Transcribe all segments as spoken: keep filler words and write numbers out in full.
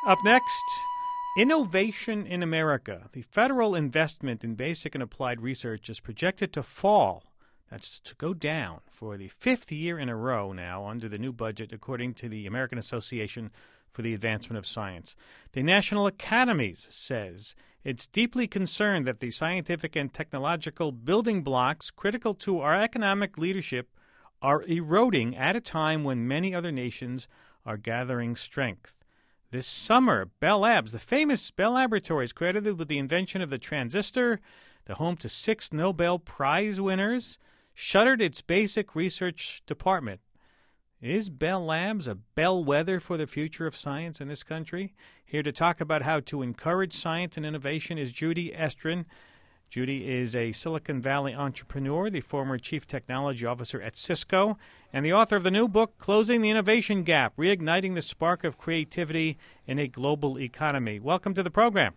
Up next, innovation in America. The federal investment in basic and applied research is projected to fall. That's to go down for the fifth year in a row now under the new budget, according to the American Association for the Advancement of Science. The National Academies says it's deeply concerned that the scientific and technological building blocks critical to our economic leadership are eroding at a time when many other nations are gathering strength. This summer, Bell Labs, the famous Bell Laboratories, credited with the invention of the transistor, the home to six Nobel Prize winners, shuttered its basic research department. Is Bell Labs a bellwether for the future of science in this country? Here to talk about how to encourage science and innovation is Judy Estrin. Judy is a Silicon Valley entrepreneur, the former chief technology officer at Cisco, and the author of the new book, Closing the Innovation Gap, Reigniting the Spark of Creativity in a Global Economy. Welcome to the program.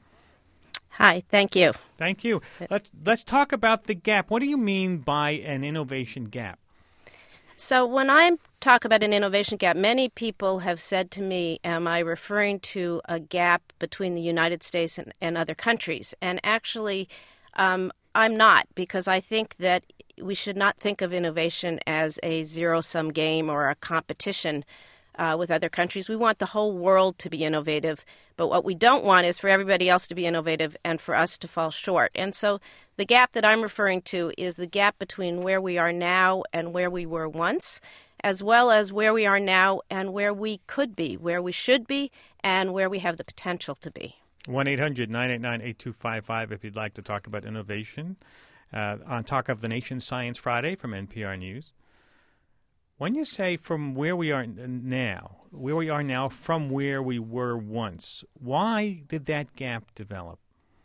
Hi, thank you. Thank you. Let's, let's talk about the gap. What do you mean by an innovation gap? So when I talk about an innovation gap, many people have said to me, am I referring to a gap between the United States and, and other countries? And actually, Um, I'm not, because I think that we should not think of innovation as a zero-sum game or a competition uh, with other countries. We want the whole world to be innovative, but what we don't want is for everybody else to be innovative and for us to fall short. And so the gap that I'm referring to is the gap between where we are now and where we were once, as well as where we are now and where we could be, where we should be, and where we have the potential to be. one eight hundred nine eight nine eight two five five if you'd like to talk about innovation uh, on Talk of the Nation Science Friday from N P R News. When you say from where we are now, where we are now from where we were once, why did that gap develop?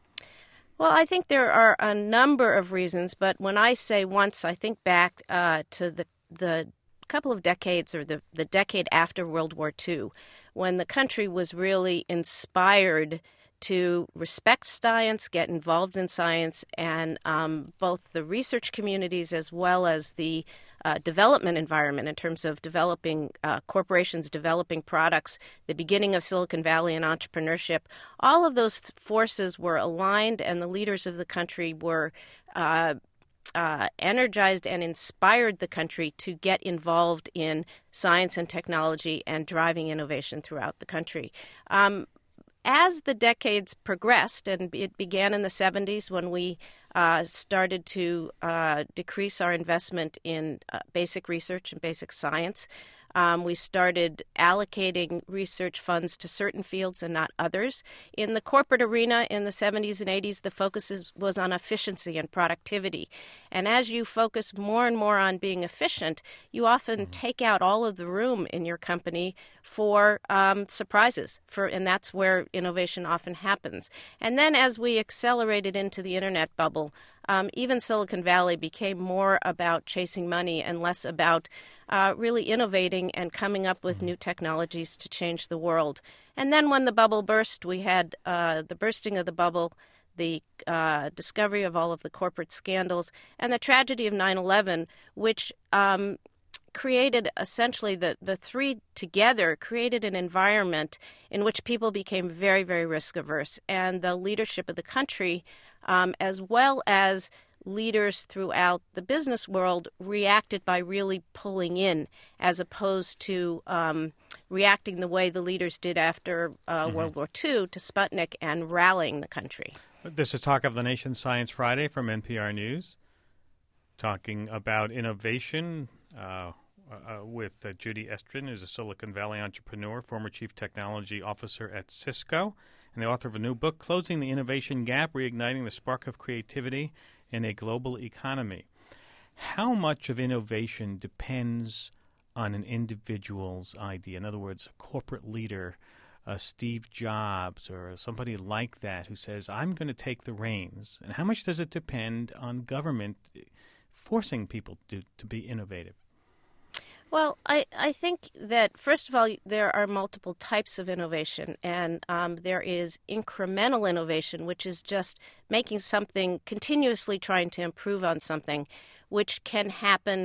Well, I think there are a number of reasons, but when I say once, I think back uh, to the the couple of decades or the, the decade after World War Two, when the country was really inspired to respect science, get involved in science, and um, both the research communities as well as the uh, development environment in terms of developing uh, corporations, developing products, the beginning of Silicon Valley and entrepreneurship, all of those th- forces were aligned, and the leaders of the country were uh, uh, energized and inspired the country to get involved in science and technology and driving innovation throughout the country. Um, As the decades progressed, and it began in the seventies when we uh, started to uh, decrease our investment in uh, basic research and basic science, um, we started allocating research funds to certain fields and not others. In the corporate arena in the seventies and eighties, the focus is, was on efficiency and productivity. And as you focus more and more on being efficient, you often mm-hmm. take out all of the room in your company for um, surprises, for, and that's where innovation often happens. And then as we accelerated into the internet bubble, um, even Silicon Valley became more about chasing money and less about uh, really innovating and coming up with new technologies to change the world. And then when the bubble burst, we had uh, the bursting of the bubble, the uh, discovery of all of the corporate scandals, and the tragedy of nine eleven, which um, created essentially the, the three together created an environment in which people became very, very risk averse. And the leadership of the country, um, as well as leaders throughout the business world, reacted by really pulling in as opposed to um, reacting the way the leaders did after uh, mm-hmm. World War Two to Sputnik and rallying the country. This is Talk of the Nation Science Friday from N P R News, talking about innovation uh, uh, with uh, Judy Estrin, who's a Silicon Valley entrepreneur, former chief technology officer at Cisco, and the author of a new book, Closing the Innovation Gap, Reigniting the Spark of Creativity in a Global Economy. How much of innovation depends on an individual's idea? In other words, a corporate leader, uh, Steve Jobs, or somebody like that who says, I'm going to take the reins. And how much does it depend on government forcing people to, to be innovative? Well, I, I think that, first of all, there are multiple types of innovation, and um, there is incremental innovation, which is just making something, continuously trying to improve on something, which can happen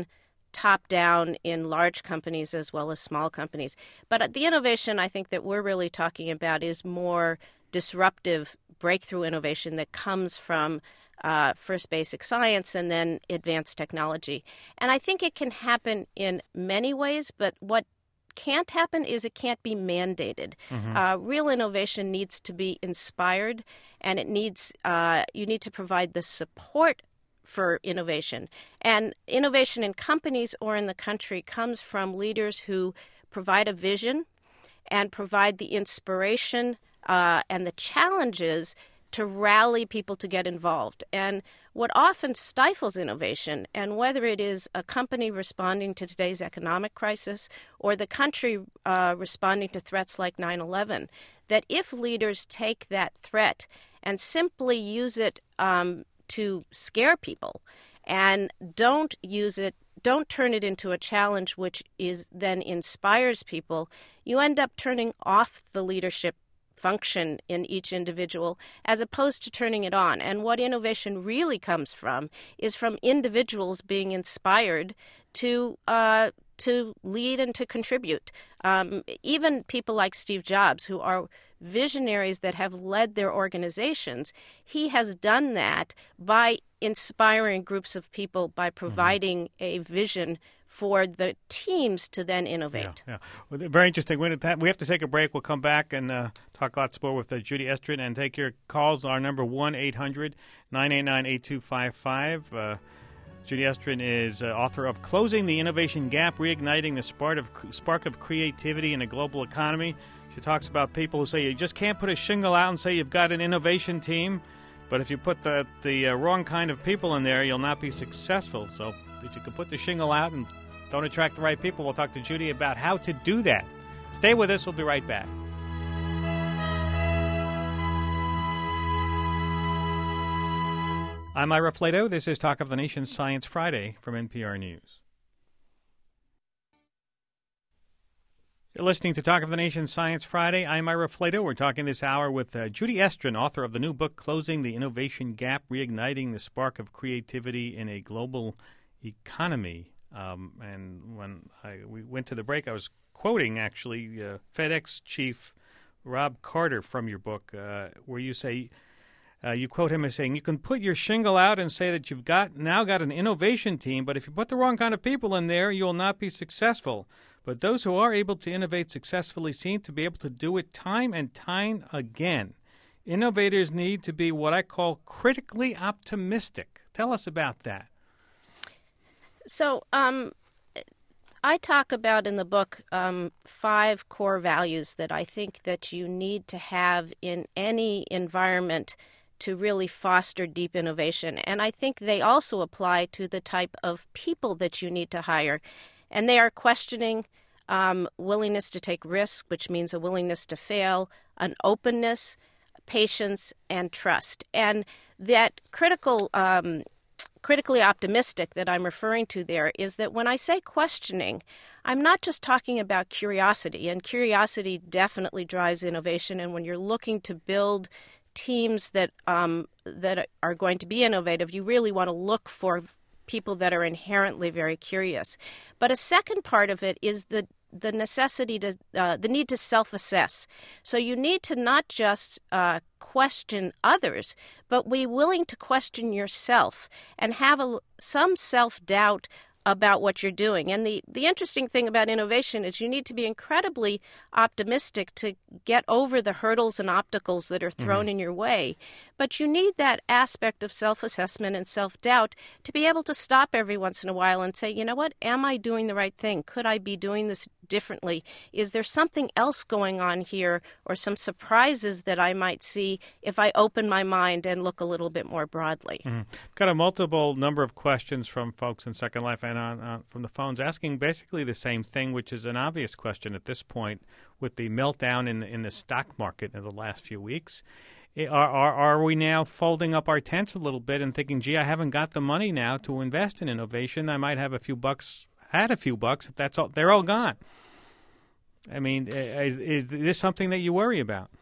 top down in large companies as well as small companies. But the innovation I think that we're really talking about is more disruptive breakthrough innovation that comes from uh, first basic science and then advanced technology. And I think it can happen in many ways, but what can't happen is it can't be mandated. Mm-hmm. Uh, real innovation needs to be inspired, and it needs uh, you need to provide the support for innovation. And innovation in companies or in the country comes from leaders who provide a vision and provide the inspiration uh, and the challenges to rally people to get involved. And what often stifles innovation, and whether it is a company responding to today's economic crisis or the country uh, responding to threats like nine eleven, that if leaders take that threat and simply use it um, to scare people and don't use it, don't turn it into a challenge which is then inspires people, you end up turning off the leadership function in each individual as opposed to turning it on. And what innovation really comes from is from individuals being inspired to uh, to lead and to contribute. Um, even people like Steve Jobs, who are visionaries that have led their organizations, he has done that by inspiring groups of people, by providing mm-hmm. a vision for the teams to then innovate. Yeah, yeah. Well, very interesting. We have to take a break. We'll come back and uh, talk lots more with uh, Judy Estrin and take your calls. Our number one eight hundred nine eight nine eight two five five. Uh, Judy Estrin is uh, author of Closing the Innovation Gap, Reigniting the Spark of, Spark of Creativity in a Global Economy. She talks about people who say you just can't put a shingle out and say you've got an innovation team, but if you put the, the uh, wrong kind of people in there, you'll not be successful. So if you can put the shingle out and don't attract the right people, we'll talk to Judy about how to do that. Stay with us. We'll be right back. I'm Ira Flato. This is Talk of the Nation Science Friday from N P R News. You're listening to Talk of the Nation Science Friday. I'm Ira Flato. We're talking this hour with uh, Judy Estrin, author of the new book, Closing the Innovation Gap, Reigniting the Spark of Creativity in a Global Economy. Um, and when I, we went to the break, I was quoting, actually, uh, FedEx chief Rob Carter from your book, uh, where you say, uh, you quote him as saying, you can put your shingle out and say that you've got now got an innovation team, but if you put the wrong kind of people in there, you'll not be successful. But those who are able to innovate successfully seem to be able to do it time and time again. Innovators need to be what I call critically optimistic. Tell us about that. So um, I talk about in the book um, five core values that I think that you need to have in any environment to really foster deep innovation. And I think they also apply to the type of people that you need to hire. And they are questioning, um, willingness to take risks, which means a willingness to fail, an openness, patience, and trust. And that critical um critically optimistic that I'm referring to there is that when I say questioning, I'm not just talking about curiosity, and curiosity definitely drives innovation. And when you're looking to build teams that um, that are going to be innovative, you really want to look for people that are inherently very curious. But a second part of it is the the necessity to uh, the need to self-assess. So you need to not just uh, question others, but be willing to question yourself and have a, some self-doubt about what you're doing. And the, the interesting thing about innovation is you need to be incredibly optimistic to get over the hurdles and obstacles that are thrown mm-hmm. in your way. But you need that aspect of self-assessment and self-doubt to be able to stop every once in a while and say, you know what, am I doing the right thing? Could I be doing this differently? Is there something else going on here, or some surprises that I might see if I open my mind and look a little bit more broadly? Mm-hmm. Got a multiple number of questions from folks in Second Life and on, uh, from the phones asking basically the same thing, which is an obvious question at this point with the meltdown in, in the stock market in the last few weeks. Are, are, are we now folding up our tents a little bit and thinking, gee, I haven't got the money now to invest in innovation. I might have a few bucks, had a few bucks, if that's all, they're all gone. I mean, is, is this something that you worry about?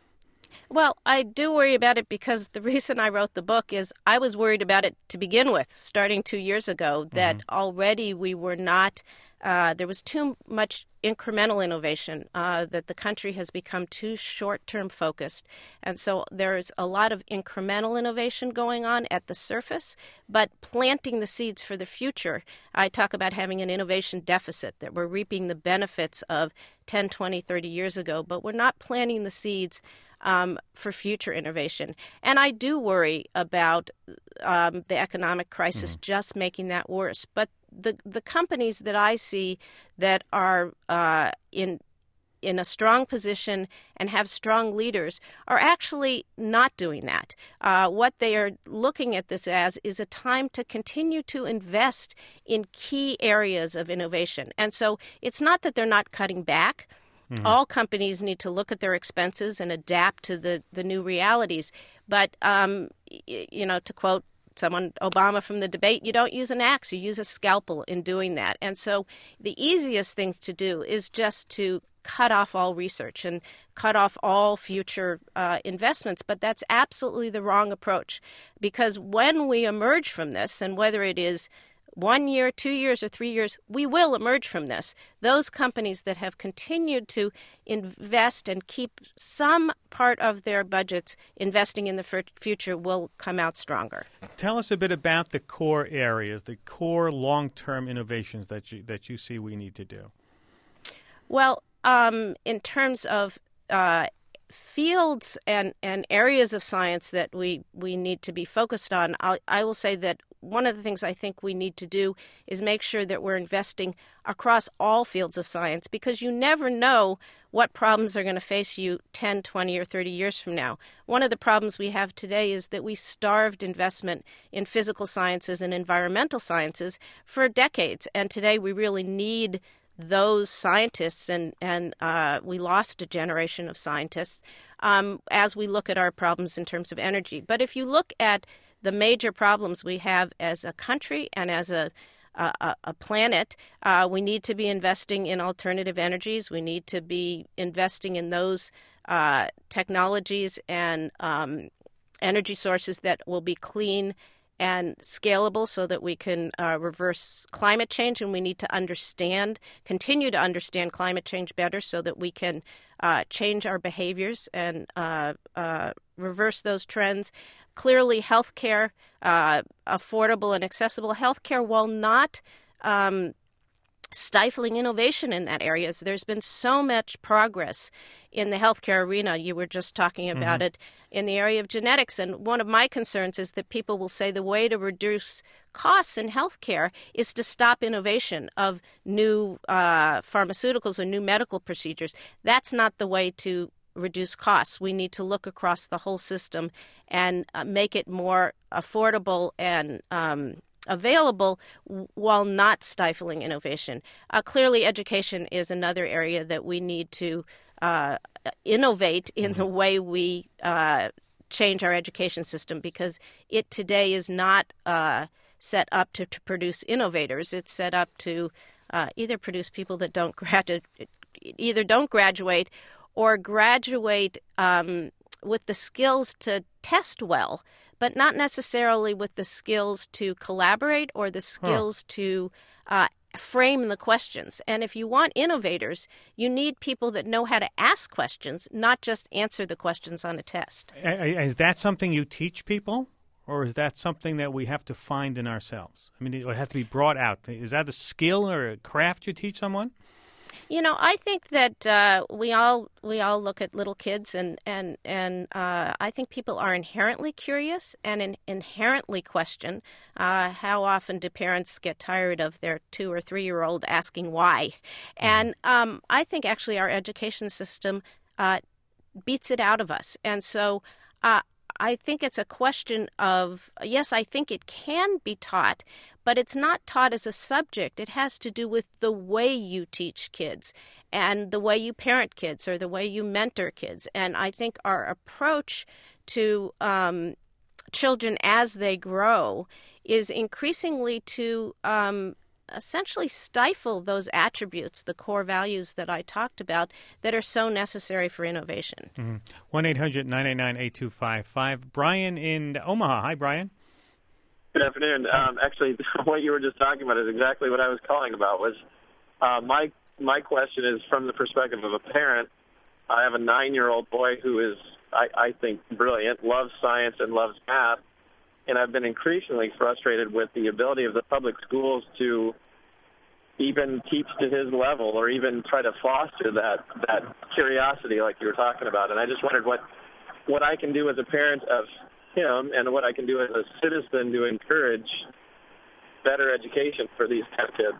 Well, I do worry about it because the reason I wrote the book is I was worried about it to begin with, starting two years ago, that mm-hmm. already we were not, uh, there was too much incremental innovation, uh, that the country has become too short-term focused. And so there's a lot of incremental innovation going on at the surface, but planting the seeds for the future. I talk about having an innovation deficit, that we're reaping the benefits of ten, twenty, thirty years ago, but we're not planting the seeds Um, for future innovation. And I do worry about um, the economic crisis mm-hmm. just making that worse. But the the companies that I see that are uh, in in a strong position and have strong leaders are actually not doing that. Uh, what they are looking at this as is a time to continue to invest in key areas of innovation. And so it's not that they're not cutting back. Mm-hmm. All companies need to look at their expenses and adapt to the, the new realities. But, um, you know, to quote someone, Obama from the debate, you don't use an axe, you use a scalpel in doing that. And so the easiest thing to do is just to cut off all research and cut off all future uh, investments. But that's absolutely the wrong approach, because when we emerge from this, and whether it is one year, two years, or three years, we will emerge from this. Those companies that have continued to invest and keep some part of their budgets investing in the f- future will come out stronger. Tell us a bit about the core areas, the core long-term innovations that you that you see we need to do. Well, um, in terms of uh, fields and, and areas of science that we, we need to be focused on, I'll, I will say that one of the things I think we need to do is make sure that we're investing across all fields of science, because you never know what problems are going to face you ten, twenty, or thirty years from now. One of the problems we have today is that we starved investment in physical sciences and environmental sciences for decades, and today we really need those scientists, and, and uh, we lost a generation of scientists um, as we look at our problems in terms of energy. But if you look at the major problems we have as a country and as a a, a planet, uh, we need to be investing in alternative energies. We need to be investing in those uh, technologies and um, energy sources that will be clean and scalable so that we can uh, reverse climate change. And we need to understand, continue to understand climate change better so that we can uh, change our behaviors and uh, uh, reverse those trends. Clearly, healthcare, uh, affordable and accessible healthcare, while not um, stifling innovation in that area. There's been so much progress in the healthcare arena. You were just talking about mm-hmm. it in the area of genetics. And one of my concerns is that people will say the way to reduce costs in healthcare is to stop innovation of new uh, pharmaceuticals or new medical procedures. That's not the way to reduce costs. We need to look across the whole system and uh, make it more affordable and um, available w- while not stifling innovation. Uh, clearly, education is another area that we need to uh, innovate in mm-hmm. the way we uh, change our education system, because it today is not uh, set up to, to produce innovators. It's set up to uh, either produce people that don't graduate, either don't graduate or graduate um, with the skills to test well, but not necessarily with the skills to collaborate or the skills huh. to uh, frame the questions. And if you want innovators, you need people that know how to ask questions, not just answer the questions on a test. Is that something you teach people, or is that something that we have to find in ourselves? I mean, it has to be brought out. Is that a skill or a craft you teach someone? You know, I think that uh, we all we all look at little kids, and and and uh, I think people are inherently curious and in, inherently question. Uh, how often do parents get tired of their two or three year old asking why? Mm-hmm. And um, I think actually our education system uh, beats it out of us, and so. Uh, I think it's a question of, yes, I think it can be taught, but it's not taught as a subject. It has to do with the way you teach kids and the way you parent kids or the way you mentor kids. And I think our approach to um, children as they grow is increasingly to um, essentially stifle those attributes, the core values that I talked about, that are so necessary for innovation. Mm-hmm. one eight hundred nine eight nine eight two five five. Brian in Omaha. Hi, Brian. Good afternoon. Um, actually, what you were just talking about is exactly what I was calling about. Was uh, my my question is from the perspective of a parent. I have a nine-year-old boy who is, I, I think, brilliant, loves science and loves math, and I've been increasingly frustrated with the ability of the public schools to even teach to his level or even try to foster that that curiosity like you were talking about. And I just wondered what what I can do as a parent of him and what I can do as a citizen to encourage better education for these kind of kids.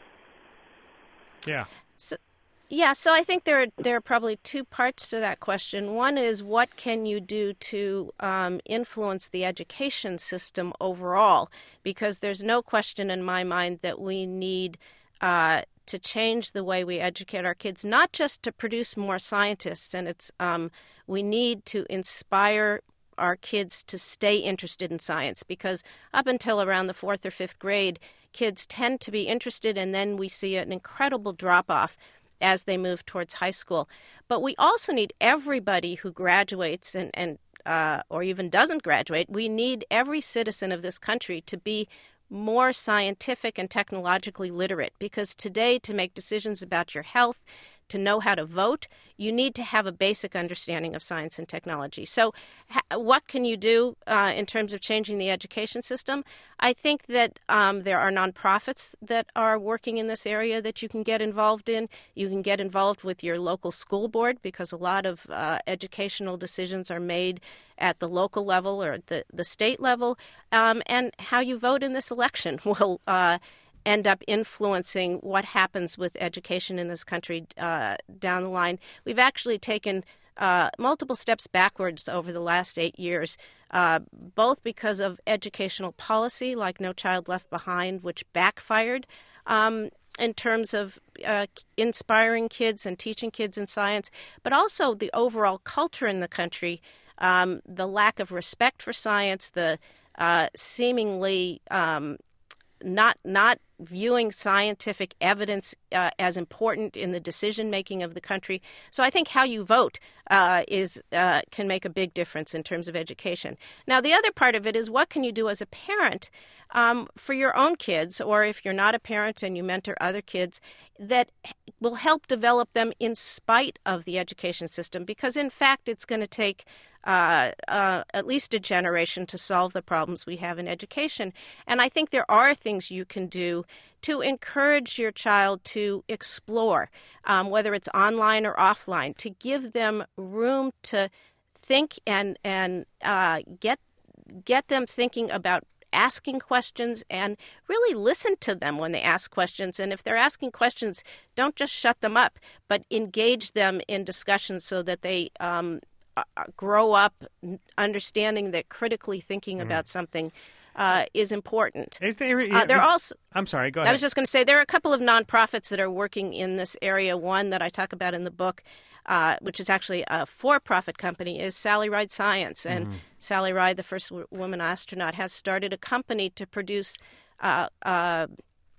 Yeah. So, yeah, so I think there are, there are probably two parts to that question. One is, what can you do to um, influence the education system overall? Because there's no question in my mind that we need uh, to change the way we educate our kids, not just to produce more scientists, and it's um, we need to inspire our kids to stay interested in science, because up until around the fourth or fifth grade, kids tend to be interested, and then we see an incredible drop-off as they move towards high school. But we also need everybody who graduates and, and uh, or even doesn't graduate. We need every citizen of this country to be more scientific and technologically literate, because today, to make decisions about your health, to know how to vote, you need to have a basic understanding of science and technology. So ha- what can you do uh, in terms of changing the education system? I think that um, there are nonprofits that are working in this area that you can get involved in. You can get involved with your local school board, because a lot of uh, educational decisions are made at the local level or the, the state level. Um, and how you vote in this election will uh, end up influencing what happens with education in this country uh, down the line. We've actually taken uh, multiple steps backwards over the last eight years, uh, both because of educational policy like No Child Left Behind, which backfired um, in terms of uh, inspiring kids and teaching kids in science, but also the overall culture in the country, um, the lack of respect for science, the uh, seemingly um, not not viewing scientific evidence uh, as important in the decision-making of the country. So I think how you vote uh, is uh, can make a big difference in terms of education. Now, the other part of it is, what can you do as a parent um, for your own kids, or if you're not a parent and you mentor other kids, that will help develop them in spite of the education system? Because, in fact, it's going to take Uh, uh, at least a generation to solve the problems we have in education. And I think there are things you can do to encourage your child to explore, um, whether it's online or offline, to give them room to think and and uh, get get them thinking about asking questions, and really listen to them when they ask questions. And if they're asking questions, don't just shut them up, but engage them in discussions so that they um, grow up understanding that critically thinking mm. about something uh, is important. Is there? Uh, there are also. I'm sorry. Go ahead. I was just going to say there are a couple of nonprofits that are working in this area. One that I talk about in the book, uh, which is actually a for-profit company, is Sally Ride Science, and mm. Sally Ride, the first w- woman astronaut, has started a company to produce Uh, uh,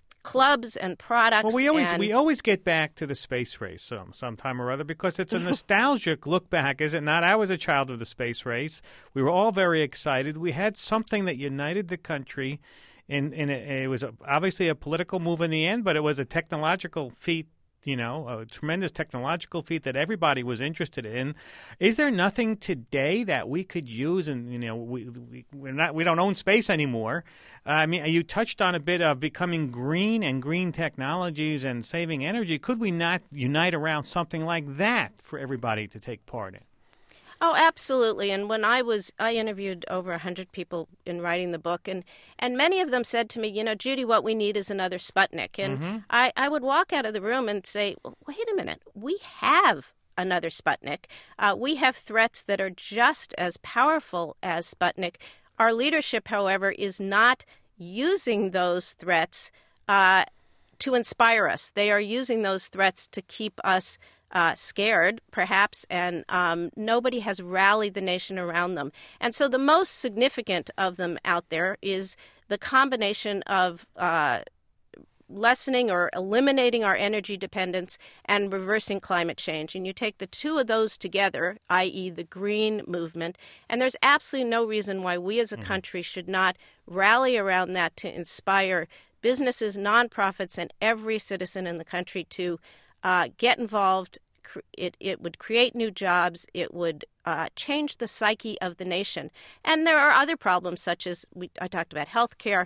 clubs and products. Well, we always and... we always get back to the space race some sometime or other, because it's a nostalgic look back, is it not? I was a child of the space race. We were all very excited. We had something that united the country, and, and it, it was a, obviously a political move in the end, but it was a technological feat. You know, a tremendous technological feat that everybody was interested in. Is there nothing today that we could use? And you know, we, we we're not we don't own space anymore. Uh, I mean, you touched on a bit of becoming green and green technologies and saving energy. Could we not unite around something like that for everybody to take part in? Oh, absolutely. And when I was, I interviewed over one hundred people in writing the book, and, and many of them said to me, you know, Judy, what we need is another Sputnik. And mm-hmm. I, I would walk out of the room and say, wait a minute, we have another Sputnik. Uh, we have threats that are just as powerful as Sputnik. Our leadership, however, is not using those threats uh, to inspire us. They are using those threats to keep us Uh, scared, perhaps, and um, nobody has rallied the nation around them. And so the most significant of them out there is the combination of uh, lessening or eliminating our energy dependence and reversing climate change. And you take the two of those together, that is the green movement, and there's absolutely no reason why we as a country should not rally around that to inspire businesses, nonprofits, and every citizen in the country to uh, get involved. It, it would create new jobs. It would uh, change the psyche of the nation. And there are other problems, such as we, I talked about healthcare,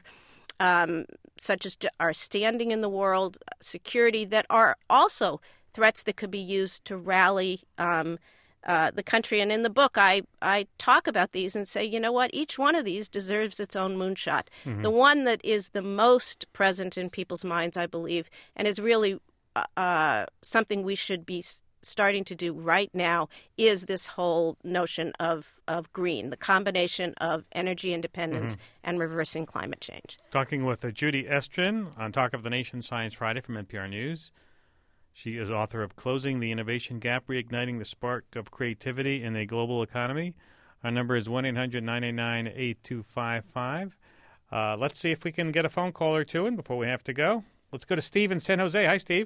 um, such as our standing in the world, security, that are also threats that could be used to rally um, uh, the country. And in the book, I, I talk about these and say, you know what, each one of these deserves its own moonshot. Mm-hmm. The one that is the most present in people's minds, I believe, and is really uh, something we should be starting to do right now, is this whole notion of, of green, the combination of energy independence mm-hmm. and reversing climate change. Talking with uh, Judy Estrin on Talk of the Nation Science Friday from N P R News. She is author of Closing the Innovation Gap, Reigniting the Spark of Creativity in a Global Economy. Our number is one eight hundred nine eight nine eight two five five. Uh, let's see if we can get a phone call or two in before we have to go. Let's go to Steve in San Jose. Hi, Steve.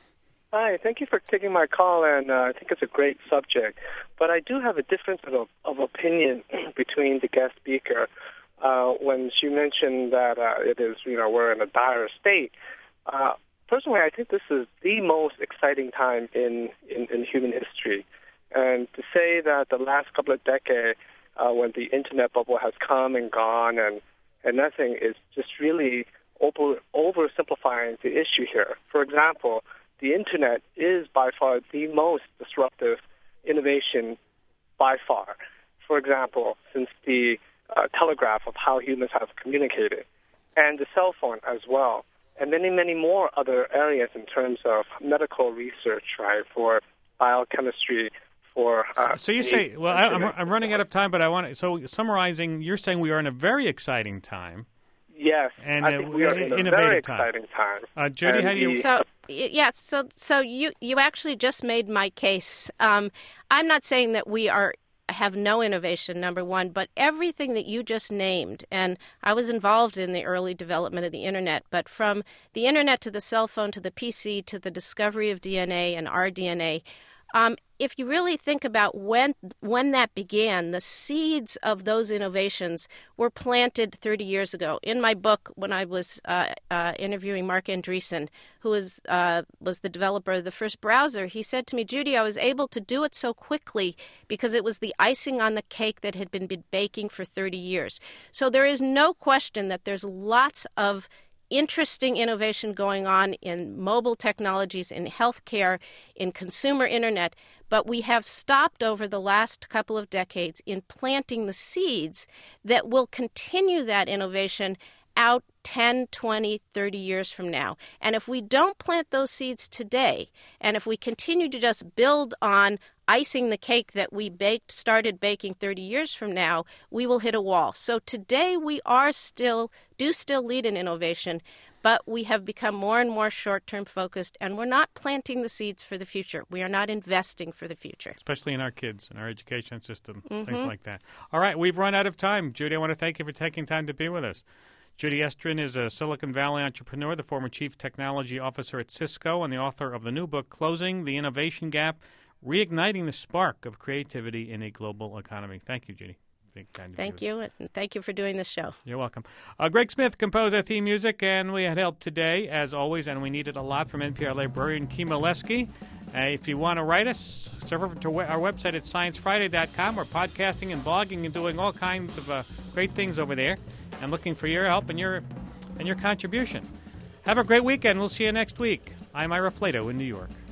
Hi, thank you for taking my call, and uh, I think it's a great subject. But I do have a difference of, of opinion between the guest speaker uh, when she mentioned that uh, it is, you know, we're in a dire state. Uh, personally, I think this is the most exciting time in, in, in human history. And to say that the last couple of decades, uh, when the internet bubble has come and gone and, and nothing, is just really over, oversimplifying the issue here. For example, the internet is by far the most disruptive innovation by far. For example, since the uh, telegraph of how humans have communicated, and the cell phone as well, and many, many more other areas in terms of medical research, right, for biochemistry, for... Uh, so you say, well, I, I'm, I'm running out of time, but I want to, so summarizing, you're saying we are in a very exciting time. Yes, and, I think uh, we are in a very time. exciting time. Uh, Judy, and how do you... So, yeah, so so you, you actually just made my case. Um, I'm not saying that we are have no innovation, number one, but everything that you just named, and I was involved in the early development of the Internet, but from the Internet to the cell phone to the P C to the discovery of D N A and our D N A, um, if you really think about when when that began, the seeds of those innovations were planted thirty years ago. In my book, when I was uh, uh, interviewing Marc Andreessen, who was, uh, was the developer of the first browser, he said to me, Judy, I was able to do it so quickly because it was the icing on the cake that had been baking for thirty years. So there is no question that there's lots of interesting innovation going on in mobile technologies, in healthcare, in consumer internet, but we have stopped over the last couple of decades in planting the seeds that will continue that innovation out ten, twenty, thirty years from now. And if we don't plant those seeds today, and if we continue to just build on icing the cake that we baked, started baking thirty years from now, we will hit a wall. So today we are still, do still lead in innovation, but we have become more and more short-term focused, and we're not planting the seeds for the future. We are not investing for the future. Especially in our kids and our education system, mm-hmm. things like that. All right, we've run out of time. Judy, I want to thank you for taking time to be with us. Judy Estrin is a Silicon Valley entrepreneur, the former chief technology officer at Cisco, and the author of the new book, Closing the Innovation Gap, Reigniting the Spark of Creativity in a Global Economy. Thank you, Judy. Thank you, and thank you for doing this show. You're welcome. Uh, Greg Smith composed our theme music, and we had help today, as always, and we needed a lot from N P R librarian Kim Oleski. Uh, if you want to write us, surf over to our website at science friday dot com. We're podcasting and blogging and doing all kinds of uh, great things over there, and looking for your help and your and your contribution. Have a great weekend. We'll see you next week. I'm Ira Flato in New York.